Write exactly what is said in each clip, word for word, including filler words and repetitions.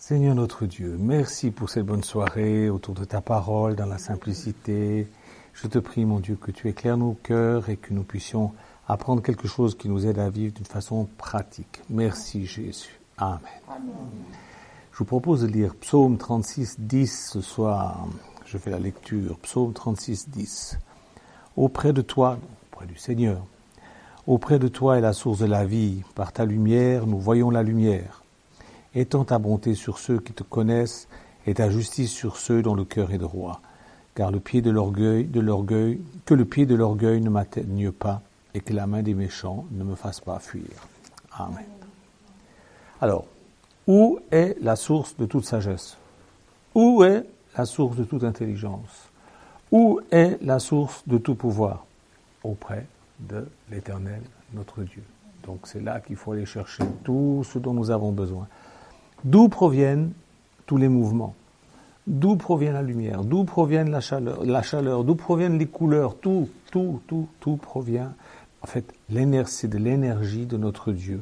Seigneur notre Dieu, merci pour cette bonne soirée autour de ta parole, dans la simplicité. Je te prie, mon Dieu, que tu éclaires nos cœurs et que nous puissions apprendre quelque chose qui nous aide à vivre d'une façon pratique. Merci Jésus. Amen. Amen. Je vous propose de lire Psaume trente-six, dix ce soir. Je fais la lecture. Psaume trente-six, dix. Auprès de toi, auprès du Seigneur, auprès de toi est la source de la vie. Par ta lumière, nous voyons la lumière. Étends ta bonté sur ceux qui te connaissent et ta justice sur ceux dont le cœur est droit. Car le pied de l'orgueil, de l'orgueil, que le pied de l'orgueil ne m'atteigne pas et que la main des méchants ne me fasse pas fuir. Amen. Alors, où est la source de toute sagesse? Où est la source de toute intelligence? Où est la source de tout pouvoir? Auprès de l'Éternel, notre Dieu. Donc c'est là qu'il faut aller chercher tout ce dont nous avons besoin. D'où proviennent tous les mouvements? D'où provient la lumière? D'où provient la chaleur? La chaleur? D'où proviennent les couleurs? Tout, tout, tout, tout provient. En fait, l'énergie, c'est de l'énergie de notre Dieu.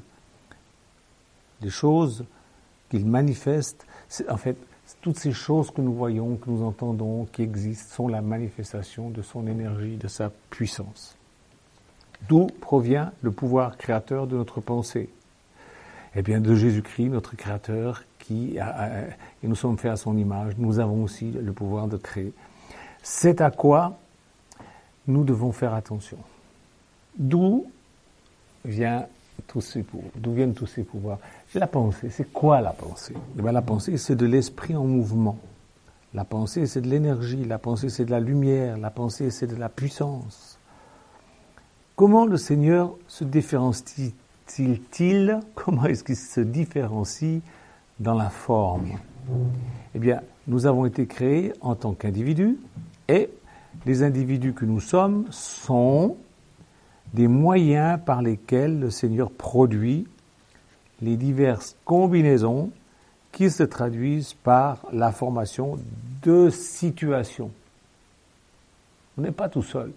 Les choses qu'il manifeste, c'est, en fait, toutes ces choses que nous voyons, que nous entendons, qui existent, sont la manifestation de son énergie, de sa puissance. D'où provient le pouvoir créateur de notre pensée? Eh bien, de Jésus-Christ, notre Créateur, qui a, a, et nous sommes faits à son image, nous avons aussi le pouvoir de créer. C'est à quoi nous devons faire attention. D'où vient tous ces pouvoirs, d'où viennent tous ces pouvoirs? La pensée, c'est quoi la pensée? Eh bien, la pensée, c'est de l'esprit en mouvement. La pensée, c'est de l'énergie. La pensée, c'est de la lumière. La pensée, c'est de la puissance. Comment le Seigneur se différencie-t-il? Comment est-ce qu'il se différencie dans la forme? Eh bien, nous avons été créés en tant qu'individus et les individus que nous sommes sont des moyens par lesquels le Seigneur produit les diverses combinaisons qui se traduisent par la formation de situations. On n'est pas tout seul.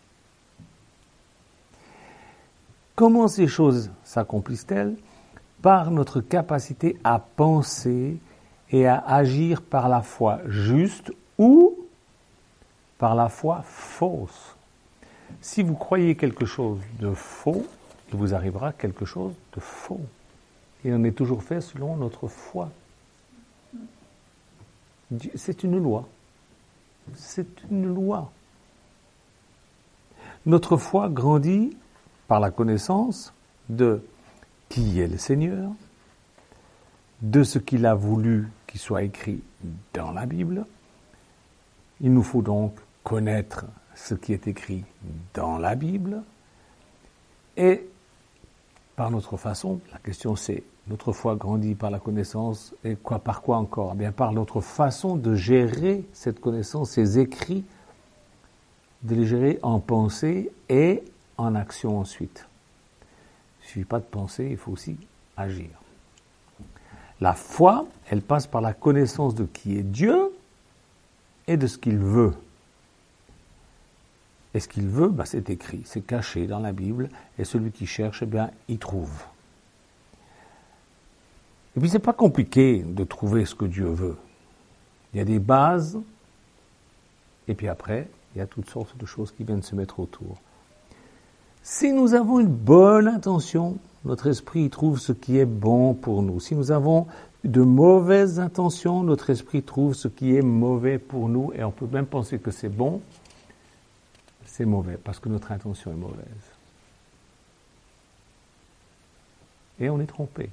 Comment ces choses s'accomplissent-elles? Par notre capacité à penser et à agir par la foi juste ou par la foi fausse. Si vous croyez quelque chose de faux, il vous arrivera quelque chose de faux. Et on est toujours fait selon notre foi. C'est une loi. C'est une loi. Notre foi grandit par la connaissance de qui est le Seigneur, de ce qu'il a voulu qu'il soit écrit dans la Bible. Il nous faut donc connaître ce qui est écrit dans la Bible. Et par notre façon, la question c'est, notre foi grandit par la connaissance, et quoi, par quoi encore? Eh bien, par notre façon de gérer cette connaissance, ces écrits, de les gérer en pensée et en action ensuite. Il ne suffit pas de penser, il faut aussi agir. La foi, elle passe par la connaissance de qui est Dieu et de ce qu'il veut. Et ce qu'il veut, ben, c'est écrit, c'est caché dans la Bible, et celui qui cherche, eh bien, il trouve. Et puis, c'est pas compliqué de trouver ce que Dieu veut. Il y a des bases, et puis après, il y a toutes sortes de choses qui viennent se mettre autour. Si nous avons une bonne intention, notre esprit trouve ce qui est bon pour nous. Si nous avons de mauvaises intentions, notre esprit trouve ce qui est mauvais pour nous, et on peut même penser que c'est bon, c'est mauvais, parce que notre intention est mauvaise. Et on est trompé.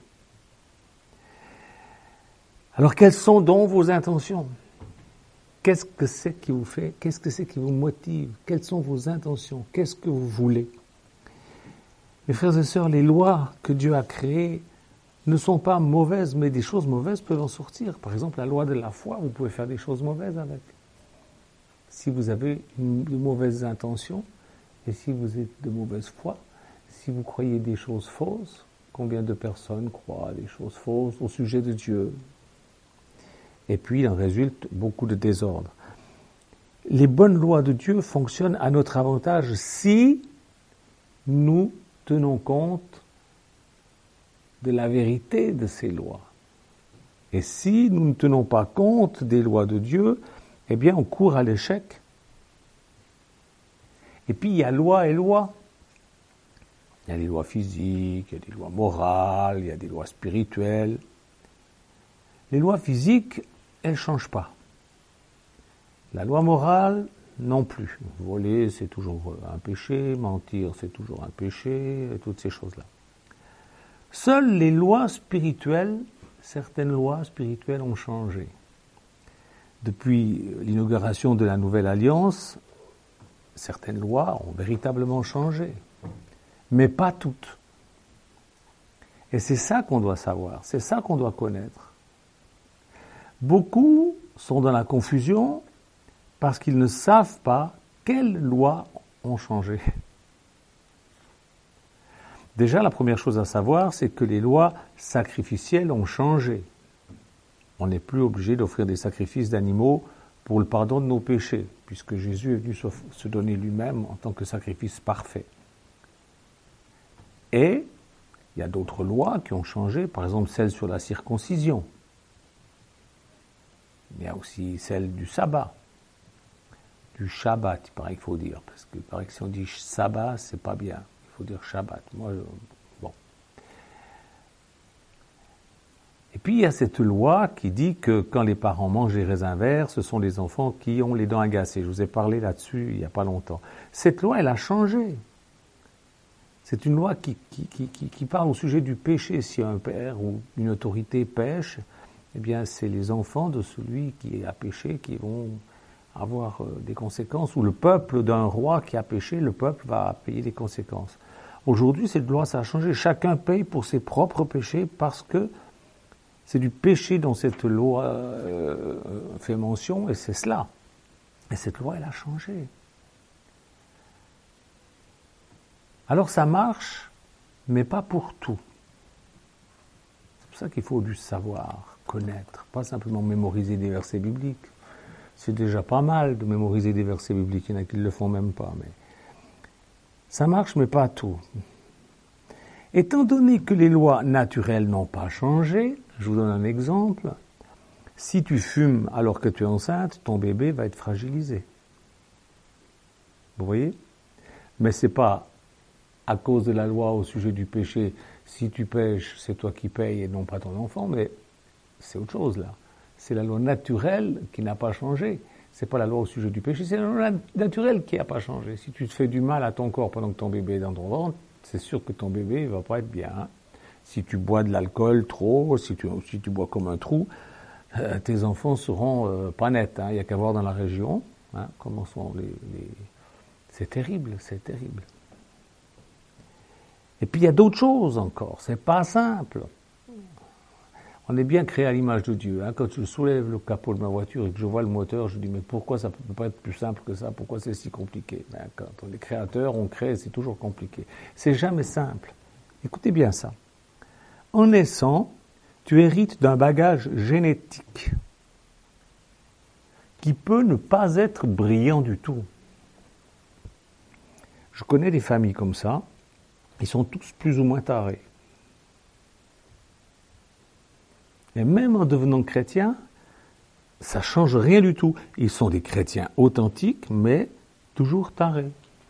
Alors, quelles sont donc vos intentions? Qu'est-ce que c'est qui vous fait? Qu'est-ce que c'est qui vous motive? Quelles sont vos intentions? Qu'est-ce que vous voulez? Mes frères et sœurs, les lois que Dieu a créées ne sont pas mauvaises, mais des choses mauvaises peuvent en sortir. Par exemple, la loi de la foi, vous pouvez faire des choses mauvaises avec. Si vous avez une, de mauvaises intentions, et si vous êtes de mauvaise foi, si vous croyez des choses fausses, combien de personnes croient des choses fausses au sujet de Dieu? Et puis, il en résulte beaucoup de désordre. Les bonnes lois de Dieu fonctionnent à notre avantage si nous tenons compte de la vérité de ces lois. Et si nous ne tenons pas compte des lois de Dieu, eh bien on court à l'échec. Et puis il y a loi et loi. Il y a des lois physiques, il y a des lois morales, il y a des lois spirituelles. Les lois physiques, elles ne changent pas. La loi morale, non plus. Voler, c'est toujours un péché, mentir, c'est toujours un péché, et toutes ces choses-là. Seules les lois spirituelles, certaines lois spirituelles ont changé. Depuis l'inauguration de la Nouvelle Alliance, certaines lois ont véritablement changé, mais pas toutes. Et c'est ça qu'on doit savoir, c'est ça qu'on doit connaître. Beaucoup sont dans la confusion parce qu'ils ne savent pas quelles lois ont changé. Déjà, la première chose à savoir, c'est que les lois sacrificielles ont changé. On n'est plus obligé d'offrir des sacrifices d'animaux pour le pardon de nos péchés, puisque Jésus est venu se donner lui-même en tant que sacrifice parfait. Et il y a d'autres lois qui ont changé, par exemple celle sur la circoncision. Il y a aussi celle du sabbat, du Shabbat, il paraît qu'il faut dire, parce qu'il paraît que si on dit sabbat, c'est pas bien, il faut dire Shabbat. Moi, je, bon. Et puis il y a cette loi qui dit que quand les parents mangent les raisins verts, ce sont les enfants qui ont les dents agacées. Je vous ai parlé là-dessus il n'y a pas longtemps. Cette loi, elle a changé. C'est une loi qui, qui, qui, qui, qui parle au sujet du péché. Si un père ou une autorité pêche, eh bien c'est les enfants de celui qui a péché qui vont avoir des conséquences, ou le peuple d'un roi qui a péché, le peuple va payer les conséquences. Aujourd'hui, cette loi, ça a changé. Chacun paye pour ses propres péchés parce que c'est du péché dont cette loi euh, fait mention, et c'est cela. Et cette loi, elle a changé. Alors ça marche, mais pas pour tout. C'est pour ça qu'il faut du savoir, connaître, pas simplement mémoriser des versets bibliques. C'est déjà pas mal de mémoriser des versets bibliques, il y en a qui ne le font même pas, mais ça marche, mais pas tout. Étant donné que les lois naturelles n'ont pas changé, je vous donne un exemple, si tu fumes alors que tu es enceinte, ton bébé va être fragilisé. Vous voyez ? Mais c'est pas à cause de la loi au sujet du péché, si tu pêches, c'est toi qui payes et non pas ton enfant, mais c'est autre chose là. C'est la loi naturelle qui n'a pas changé. C'est pas la loi au sujet du péché, c'est la loi naturelle qui n'a pas changé. Si tu te fais du mal à ton corps pendant que ton bébé est dans ton ventre, c'est sûr que ton bébé ne va pas être bien. Hein. Si tu bois de l'alcool trop, si tu, si tu bois comme un trou, euh, tes enfants seront euh, pas nets. Hein. Il n'y a qu'à voir dans la région hein, comment sont les, les... C'est terrible, c'est terrible. Et puis il y a d'autres choses encore, c'est pas simple. On est bien créé à l'image de Dieu. Hein. Quand je soulève le capot de ma voiture et que je vois le moteur, je dis mais pourquoi ça ne peut pas être plus simple que ça? Pourquoi c'est si compliqué? Ben, quand on est créateur, on crée, c'est toujours compliqué. C'est jamais simple. Écoutez bien ça. En naissant, tu hérites d'un bagage génétique qui peut ne pas être brillant du tout. Je connais des familles comme ça. Ils sont tous plus ou moins tarés. Et même en devenant chrétiens, ça ne change rien du tout. Ils sont des chrétiens authentiques, mais toujours tarés.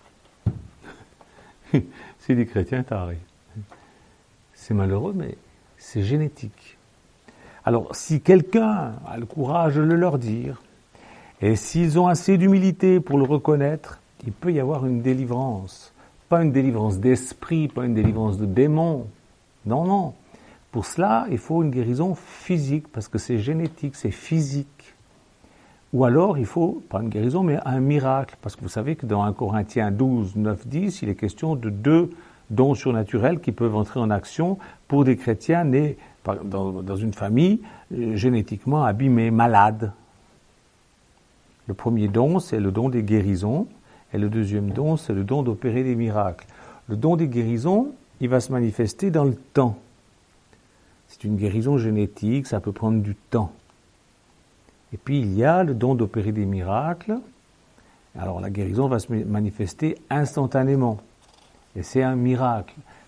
C'est des chrétiens tarés. C'est malheureux, mais c'est génétique. Alors, si quelqu'un a le courage de le leur dire, et s'ils ont assez d'humilité pour le reconnaître, il peut y avoir une délivrance. Pas une délivrance d'esprit, pas une délivrance de démons. Non, non. Pour cela, il faut une guérison physique, parce que c'est génétique, c'est physique. Ou alors, il faut, pas une guérison, mais un miracle. Parce que vous savez que dans un Corinthiens douze, neuf, dix, il est question de deux dons surnaturels qui peuvent entrer en action pour des chrétiens nés dans, dans une famille euh, génétiquement abîmée, malade. Le premier don, c'est le don des guérisons. Et le deuxième don, c'est le don d'opérer des miracles. Le don des guérisons, il va se manifester dans le temps. C'est une guérison génétique, ça peut prendre du temps. Et puis il y a le don d'opérer des miracles. Alors la guérison va se manifester instantanément. Et c'est un miracle.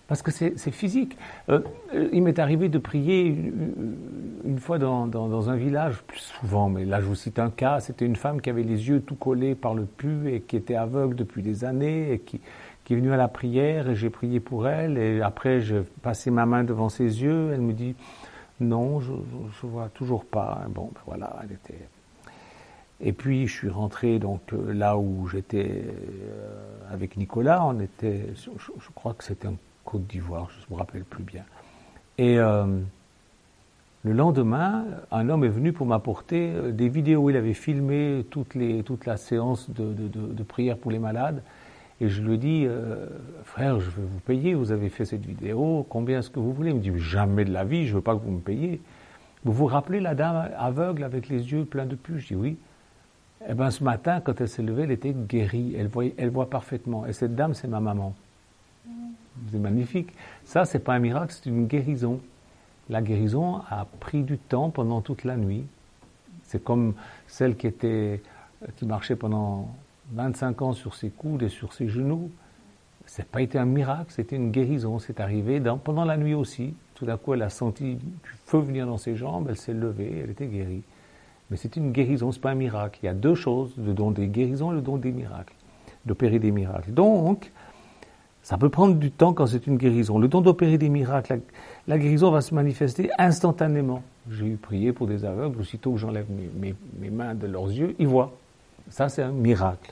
Parce que c'est, c'est physique. Euh, il m'est arrivé de prier une, une fois dans, dans, dans un village, plus souvent, mais là je vous cite un cas, c'était une femme qui avait les yeux tout collés par le pu et qui était aveugle depuis des années et qui, qui est venue à la prière et j'ai prié pour elle et après j'ai passé ma main devant ses yeux, elle me dit non, je ne vois toujours pas. Bon, ben voilà, elle était... Et puis je suis rentré donc là où j'étais euh, avec Nicolas, on était, je, je crois que c'était en Côte d'Ivoire, je ne me rappelle plus bien. Et euh, le lendemain, un homme est venu pour m'apporter des vidéos où il avait filmé toutes les, toute la séance de, de, de, de prière pour les malades. Et je lui ai dit, euh, frère, je vais vous payer, vous avez fait cette vidéo, combien est-ce que vous voulez? Il me dit, jamais de la vie, je ne veux pas que vous me payiez. Vous vous rappelez la dame aveugle avec les yeux pleins de pus? Je dis oui. Eh bien, ce matin, quand elle s'est levée, elle était guérie, elle, voyait, elle voit parfaitement. Et cette dame, c'est ma maman. Mmh. C'est magnifique. Ça, c'est pas un miracle, c'est une guérison. La guérison a pris du temps pendant toute la nuit. C'est comme celle qui était, qui marchait pendant vingt-cinq ans sur ses coudes et sur ses genoux. Ça n'a pas été un miracle, c'était une guérison. C'est arrivé dans, pendant la nuit aussi. Tout d'un coup, elle a senti du feu venir dans ses jambes, elle s'est levée, elle était guérie. Mais c'est une guérison, ce n'est pas un miracle. Il y a deux choses, le don des guérisons et le don des miracles, d'opérer des miracles. Donc, ça peut prendre du temps quand c'est une guérison. Le don d'opérer des miracles, la, la guérison va se manifester instantanément. J'ai eu prié pour des aveugles, aussitôt que j'enlève mes, mes, mes mains de leurs yeux, ils voient. Ça, c'est un miracle.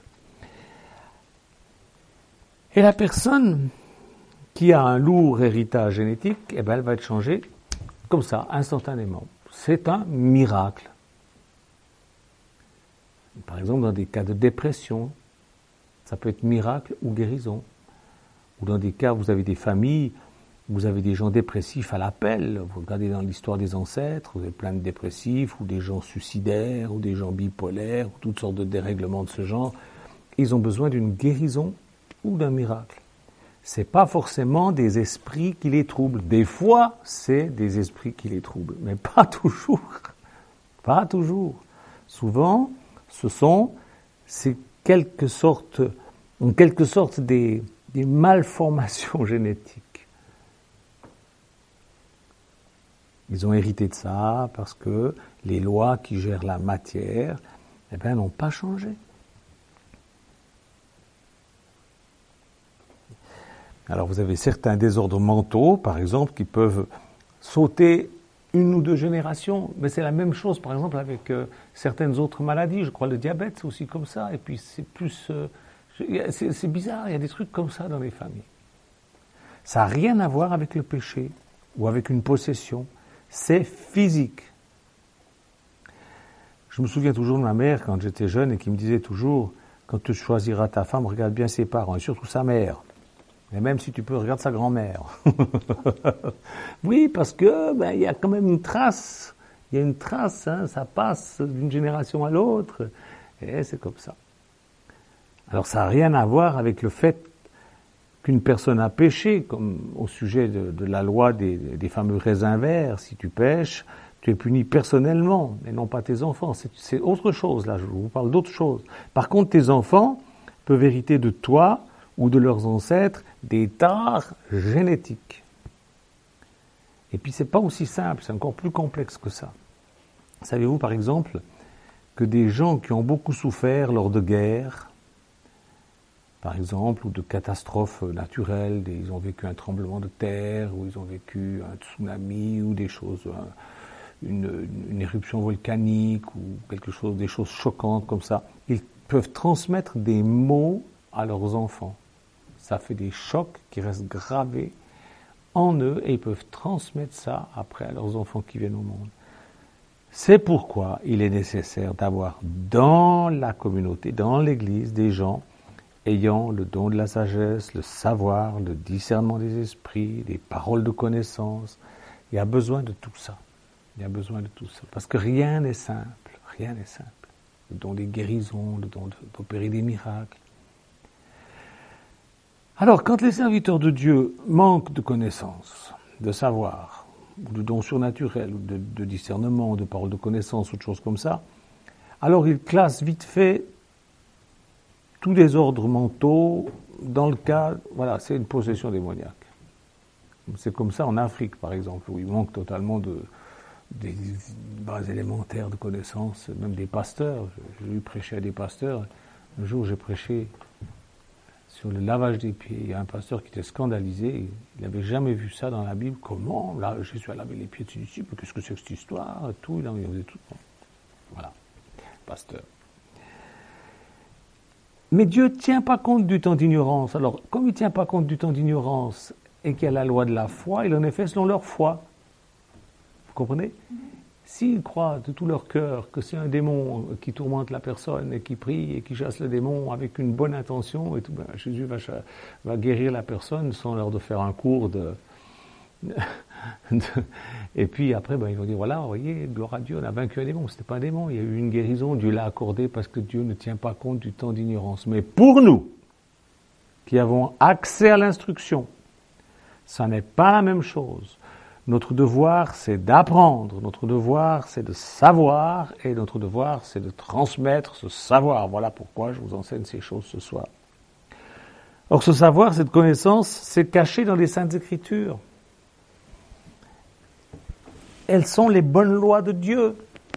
Et la personne qui a un lourd héritage génétique, eh ben, elle va être changée comme ça, instantanément. C'est un miracle. Par exemple, dans des cas de dépression, ça peut être miracle ou guérison. Ou dans des cas où vous avez des familles, vous avez des gens dépressifs à l'appel. Vous regardez dans l'histoire des ancêtres, vous avez plein de dépressifs, ou des gens suicidaires, ou des gens bipolaires, ou toutes sortes de dérèglements de ce genre. Ils ont besoin d'une guérison ou d'un miracle. Ce n'est pas forcément des esprits qui les troublent. Des fois, c'est des esprits qui les troublent, mais pas toujours. Pas toujours. Souvent, ce sont, c'est quelque sorte, en quelque sorte des, des malformations génétiques. Ils ont hérité de ça parce que les lois qui gèrent la matière, eh bien, n'ont pas changé. Alors vous avez certains désordres mentaux, par exemple, qui peuvent sauter une ou deux générations, mais c'est la même chose, par exemple, avec euh, certaines autres maladies. Je crois le diabète, c'est aussi comme ça. Et puis c'est plus, euh, c'est, c'est bizarre. Il y a des trucs comme ça dans les familles. Ça n'a rien à voir avec le péché ou avec une possession. C'est physique. Je me souviens toujours de ma mère quand j'étais jeune et qui me disait toujours, quand tu choisiras ta femme, regarde bien ses parents et surtout sa mère. Et même si tu peux, regarde sa grand-mère. Oui, parce que ben, il y a quand même une trace. Il y a une trace, hein, ça passe d'une génération à l'autre. Et c'est comme ça. Alors ça n'a rien à voir avec le fait qu'une personne a péché, comme au sujet de, de la loi des, des fameux raisins verts. Si tu pêches, tu es puni personnellement, et non pas tes enfants. C'est, c'est autre chose, là, je vous parle d'autre chose. Par contre, tes enfants peuvent hériter de toi ou de leurs ancêtres des tares génétiques. Et puis c'est pas aussi simple, c'est encore plus complexe que ça. Savez-vous par exemple que des gens qui ont beaucoup souffert lors de guerres, par exemple, ou de catastrophes naturelles, des, ils ont vécu un tremblement de terre, ou ils ont vécu un tsunami, ou des choses, une, une éruption volcanique, ou quelque chose, des choses choquantes comme ça, ils peuvent transmettre des maux à leurs enfants. Ça fait des chocs qui restent gravés en eux et ils peuvent transmettre ça après à leurs enfants qui viennent au monde. C'est pourquoi il est nécessaire d'avoir dans la communauté, dans l'Église, des gens ayant le don de la sagesse, le savoir, le discernement des esprits, des paroles de connaissance. Il y a besoin de tout ça. Il y a besoin de tout ça. Parce que rien n'est simple. Rien n'est simple. Le don des guérisons, le don d'opérer des miracles. Alors, quand les serviteurs de Dieu manquent de connaissances, de savoir, ou de dons surnaturels, ou de, de discernement, de paroles de connaissance, ou de choses comme ça, alors ils classent vite fait tous les ordres mentaux dans le cas, voilà, c'est une possession démoniaque. C'est comme ça en Afrique, par exemple, où il manque totalement de, des bases élémentaires de connaissances, même des pasteurs. J'ai eu prêcher à des pasteurs. Un jour, j'ai prêché sur le lavage des pieds. Il y a un pasteur qui était scandalisé. Il n'avait jamais vu ça dans la Bible. Comment là, Jésus a lavé les pieds de ses disciples. Qu'est-ce que c'est que cette histoire? Tout, il en faisait tout. Voilà, pasteur. Mais Dieu ne tient pas compte du temps d'ignorance. Alors, comme il ne tient pas compte du temps d'ignorance et qu'il y a la loi de la foi, il en est fait selon leur foi. Vous comprenez? S'ils croient de tout leur cœur que c'est un démon qui tourmente la personne et qui prie et qui chasse le démon avec une bonne intention, et tout, ben, Jésus va, va guérir la personne sans leur de faire un cours de... de et puis après, ben, ils vont dire, voilà, vous voyez, gloire à Dieu, on a vaincu un démon. C'était pas un démon, il y a eu une guérison, Dieu l'a accordé parce que Dieu ne tient pas compte du temps d'ignorance. Mais pour nous, qui avons accès à l'instruction, ça n'est pas la même chose. Notre devoir, c'est d'apprendre. Notre devoir, c'est de savoir. Et notre devoir, c'est de transmettre ce savoir. Voilà pourquoi je vous enseigne ces choses ce soir. Or, ce savoir, cette connaissance, c'est caché dans les Saintes Écritures. Elles sont les bonnes lois de Dieu.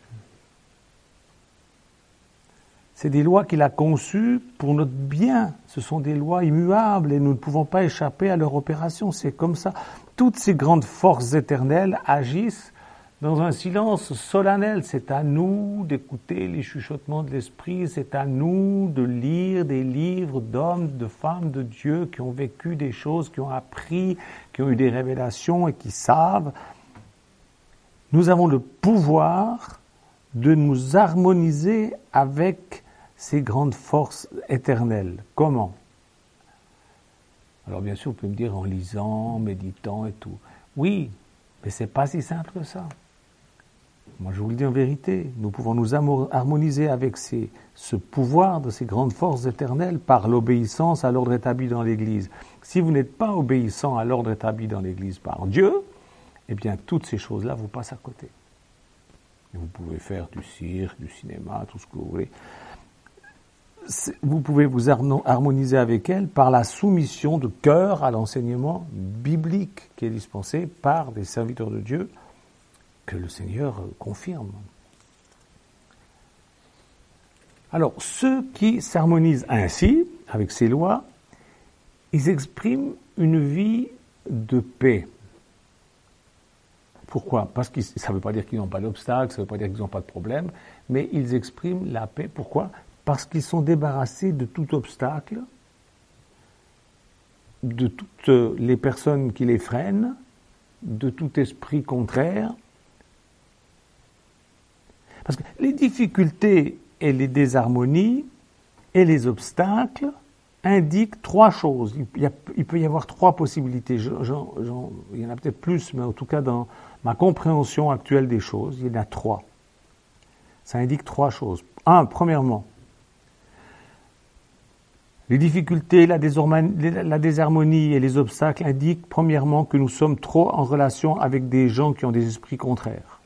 C'est des lois qu'il a conçues pour notre bien. Ce sont des lois immuables et nous ne pouvons pas échapper à leur opération. C'est comme ça. Toutes ces grandes forces éternelles agissent dans un silence solennel. C'est à nous d'écouter les chuchotements de l'Esprit. C'est à nous de lire des livres d'hommes, de femmes de Dieu qui ont vécu des choses, qui ont appris, qui ont eu des révélations et qui savent. Nous avons le pouvoir de nous harmoniser avec ces grandes forces éternelles. Comment? Alors bien sûr, vous pouvez me dire en lisant, en méditant et tout. Oui, mais c'est pas si simple que ça. Moi, je vous le dis en vérité, nous pouvons nous harmoniser avec ces, ce pouvoir de ces grandes forces éternelles par l'obéissance à l'ordre établi dans l'Église. Si vous n'êtes pas obéissant à l'ordre établi dans l'Église par Dieu, eh bien, toutes ces choses-là vous passent à côté. Vous pouvez faire du cirque, du cinéma, tout ce que vous voulez. Vous pouvez vous harmoniser avec elle par la soumission de cœur à l'enseignement biblique qui est dispensé par des serviteurs de Dieu que le Seigneur confirme. Alors, ceux qui s'harmonisent ainsi, avec ces lois, ils expriment une vie de paix. Pourquoi? Parce que ça ne veut pas dire qu'ils n'ont pas d'obstacles, ça ne veut pas dire qu'ils n'ont pas de problème, mais ils expriment la paix. Pourquoi? Parce qu'ils sont débarrassés de tout obstacle, de toutes les personnes qui les freinent, de tout esprit contraire. Parce que les difficultés et les désharmonies et les obstacles indiquent trois choses. Il, y a, il peut y avoir trois possibilités. J'en, j'en, il y en a peut-être plus, mais en tout cas dans ma compréhension actuelle des choses, il y en a trois. Ça indique trois choses. Un, premièrement, les difficultés, la, la désharmonie et les obstacles indiquent premièrement que nous sommes trop en relation avec des gens qui ont des esprits contraires.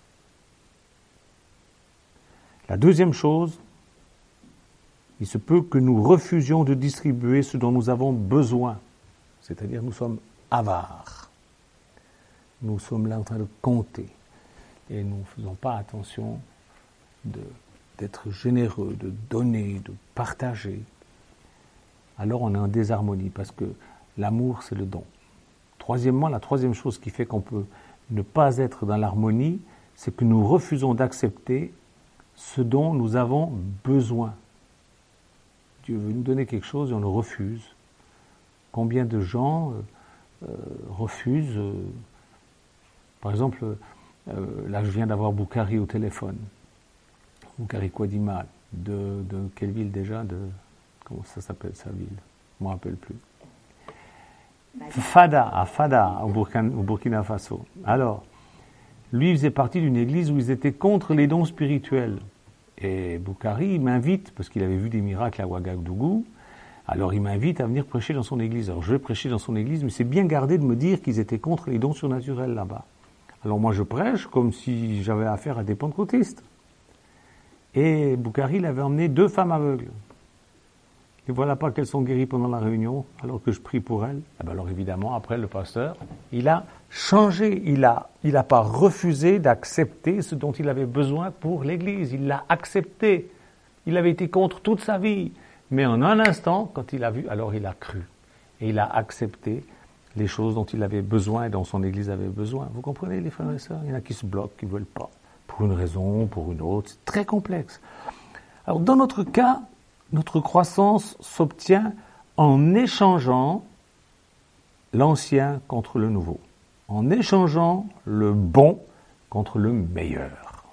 La deuxième chose, il se peut que nous refusions de distribuer ce dont nous avons besoin, c'est-à-dire nous sommes avares. Nous sommes là en train de compter et nous ne faisons pas attention de, d'être généreux, de donner, de partager. Alors on est en désharmonie parce que l'amour c'est le don. Troisièmement, la troisième chose qui fait qu'on peut ne pas être dans l'harmonie, c'est que nous refusons d'accepter ce dont nous avons besoin. Dieu veut nous donner quelque chose et on le refuse. Combien de gens euh, refusent euh, par exemple, euh, là je viens d'avoir Boukhari au téléphone. Boukhari Kouadimal, de, de quelle ville déjà de, comment ça s'appelle sa ville? Je ne me rappelle plus. Fada, à Fada, au Burkina, au Burkina Faso. Alors, lui il faisait partie d'une église où ils étaient contre les dons spirituels. Et Boukhari m'invite, parce qu'il avait vu des miracles à Ouagadougou, alors il m'invite à venir prêcher dans son église. Alors je vais prêcher dans son église, mais c'est bien gardé de me dire qu'ils étaient contre les dons surnaturels là-bas. Alors moi je prêche comme si j'avais affaire à des pentecôtistes. Et Boukhari il avait emmené deux femmes aveugles. Et voilà pas qu'elles sont guéries pendant la réunion, alors que je prie pour elles. Eh ben alors évidemment, après, le pasteur, il a changé. Il a, il a pas refusé d'accepter ce dont il avait besoin pour l'Église. Il l'a accepté. Il avait été contre toute sa vie. Mais en un instant, quand il a vu, alors il a cru. Et il a accepté les choses dont il avait besoin et dont son Église avait besoin. Vous comprenez, les frères et sœurs? Il y en a qui se bloquent, qui ne veulent pas. Pour une raison, pour une autre. C'est très complexe. Alors, dans notre cas, notre croissance s'obtient en échangeant l'ancien contre le nouveau. En échangeant le bon contre le meilleur.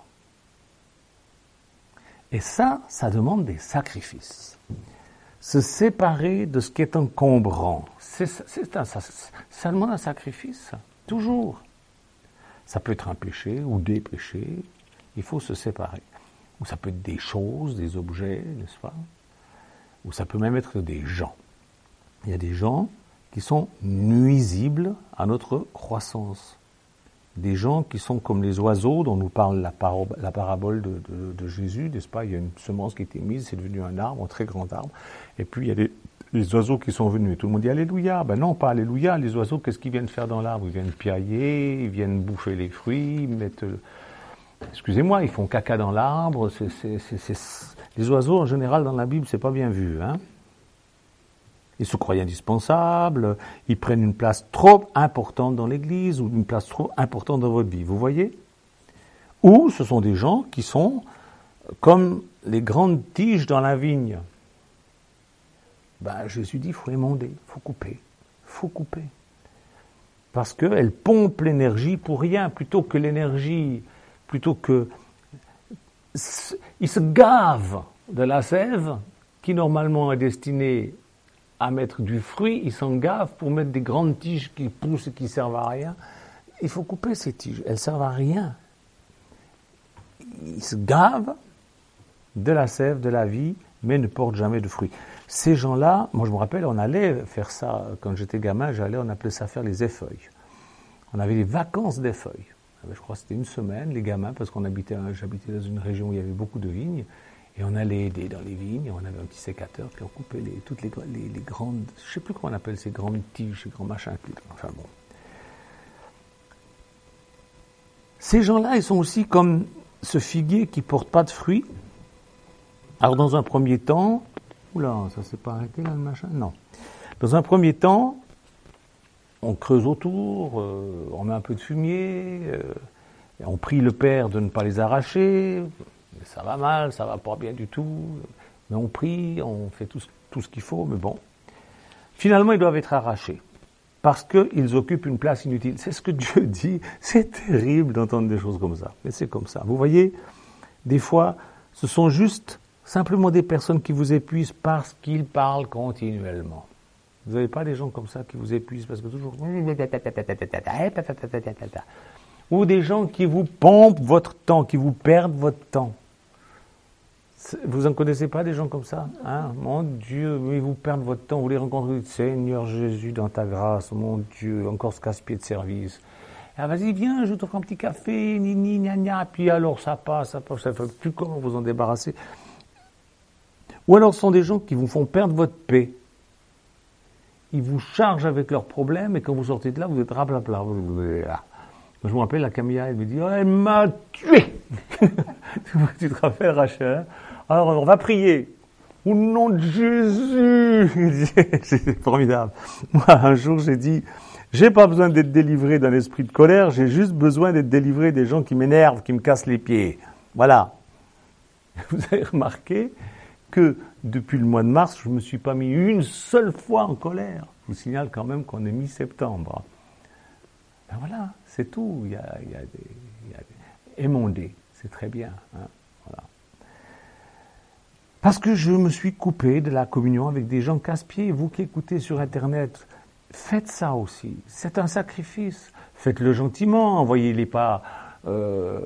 Et ça, ça demande des sacrifices. Se séparer de ce qui est encombrant. C'est, c'est un, ça, ça demande un sacrifice, toujours. Ça peut être un péché ou des péchés. Il faut se séparer. Ou ça peut être des choses, des objets, n'est-ce pas? Ou ça peut même être des gens. Il y a des gens qui sont nuisibles à notre croissance. Des gens qui sont comme les oiseaux dont nous parle la, paro- la parabole de, de, de Jésus, n'est-ce pas? Il y a une semence qui a été mise, c'est devenu un arbre, un très grand arbre. Et puis il y a des, des oiseaux qui sont venus. Et tout le monde dit Alléluia. Ben non, pas Alléluia. Les oiseaux, qu'est-ce qu'ils viennent faire dans l'arbre? Ils viennent piailler, ils viennent bouffer les fruits, ils mettent... Excusez-moi, ils font caca dans l'arbre. C'est, c'est, c'est, c'est... Les oiseaux, en général, dans la Bible, c'est pas bien vu, hein? Ils se croient indispensables, ils prennent une place trop importante dans l'Église ou une place trop importante dans votre vie, vous voyez? Ou ce sont des gens qui sont comme les grandes tiges dans la vigne. Ben, Jésus dit, il faut émonder, il faut couper, il faut couper. Parce qu'elles pompent l'énergie pour rien, plutôt que l'énergie, plutôt que... Ils se gavent de la sève qui normalement est destinée à mettre du fruit, ils s'en gavent pour mettre des grandes tiges qui poussent et qui ne servent à rien. Il faut couper ces tiges, elles ne servent à rien. Ils se gavent de la sève, de la vie, mais ne portent jamais de fruits. Ces gens-là, moi je me rappelle, on allait faire ça, quand j'étais gamin, j'allais, on appelait ça faire les effeuilles. On avait les vacances d'effeuilles. Je crois que c'était une semaine, les gamins, parce qu'on habitait, j'habitais dans une région où il y avait beaucoup de vignes. Et on allait aider dans les vignes, on avait un petit sécateur, puis on coupait les, toutes les, les, les grandes, je ne sais plus comment on appelle ces grandes tiges, ces grands machins, puis, enfin bon. Ces gens-là, ils sont aussi comme ce figuier qui ne porte pas de fruits. Alors dans un premier temps, oula, ça s'est pas arrêté là le machin? Non. Dans un premier temps, on creuse autour, euh, on met un peu de fumier, euh, et on prie le Père de ne pas les arracher. Ça va mal, ça va pas bien du tout, mais on prie, on fait tout, tout ce qu'il faut, mais bon. Finalement, ils doivent être arrachés, parce qu'ils occupent une place inutile. C'est ce que Dieu dit, c'est terrible d'entendre des choses comme ça, mais c'est comme ça. Vous voyez, des fois, ce sont juste simplement des personnes qui vous épuisent parce qu'ils parlent continuellement. Vous n'avez pas des gens comme ça qui vous épuisent parce que toujours... Ou des gens qui vous pompent votre temps, qui vous perdent votre temps. Vous en connaissez pas des gens comme ça, hein? Mon Dieu, ils vous perdent votre temps, vous les rencontrez, Seigneur Jésus, dans ta grâce, mon Dieu, encore ce casse-pied de service. Ah, vas-y, viens, je t'offre un petit café, ni, ni, gna, gna, puis alors ça passe, ça passe, ça fait plus comment vous en débarrasser. Ou alors ce sont des gens qui vous font perdre votre paix. Ils vous chargent avec leurs problèmes, et quand vous sortez de là, vous êtes rablabla. Je me rappelle, la Camilla, elle me dit, oh, elle m'a tué. Tu te rappelles, Rachel? Alors, on va prier. Au nom de Jésus. C'est formidable. Moi, un jour, j'ai dit, j'ai pas besoin d'être délivré d'un esprit de colère, j'ai juste besoin d'être délivré des gens qui m'énervent, qui me cassent les pieds. Voilà. Vous avez remarqué que depuis le mois de mars, je ne me suis pas mis une seule fois en colère. Je vous signale quand même qu'on est mi-septembre. Ben voilà, c'est tout. Il y a, il y a des, il y a des... émondé, c'est très bien. Hein, voilà. Parce que je me suis coupé de la communion avec des gens casse-pieds. Vous qui écoutez sur Internet, faites ça aussi. C'est un sacrifice. Faites-le gentiment, envoyez-les pas... Euh...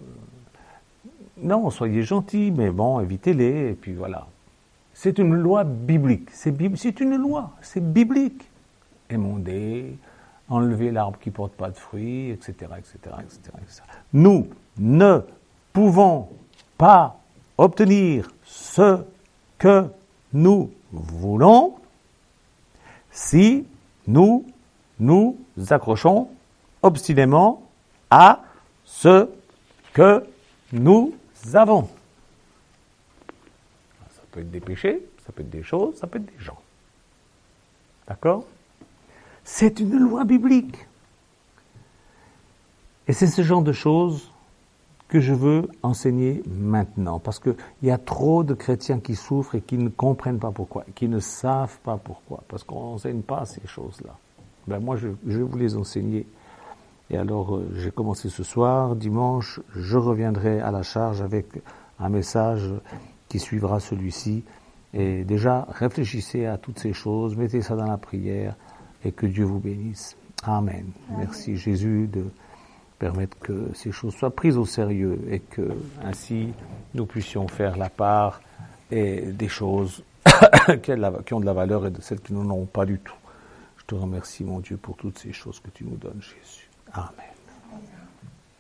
Non, soyez gentils, mais bon, évitez-les, et puis voilà. C'est une loi biblique. C'est, bib... c'est une loi, c'est biblique. Émonder... enlever l'arbre qui ne porte pas de fruits, et cetera, et cetera, et cetera, et cetera. Nous ne pouvons pas obtenir ce que nous voulons si nous nous accrochons obstinément à ce que nous avons. Ça peut être des péchés, ça peut être des choses, ça peut être des gens. D'accord ? C'est une loi biblique. Et c'est ce genre de choses que je veux enseigner maintenant, parce qu'il y a trop de chrétiens qui souffrent et qui ne comprennent pas pourquoi, qui ne savent pas pourquoi, parce qu'on n'enseigne pas ces choses-là. Ben moi, je, je vais vous les enseigner. Et alors, euh, j'ai commencé ce soir, dimanche, je reviendrai à la charge avec un message qui suivra celui-ci. Et déjà, réfléchissez à toutes ces choses, mettez ça dans la prière, et que Dieu vous bénisse. Amen. Amen. Merci Jésus de permettre que ces choses soient prises au sérieux et que ainsi nous puissions faire la part et des choses qui ont de la valeur et de celles qui n'en ont pas du tout. Je te remercie mon Dieu pour toutes ces choses que tu nous donnes, Jésus. Amen.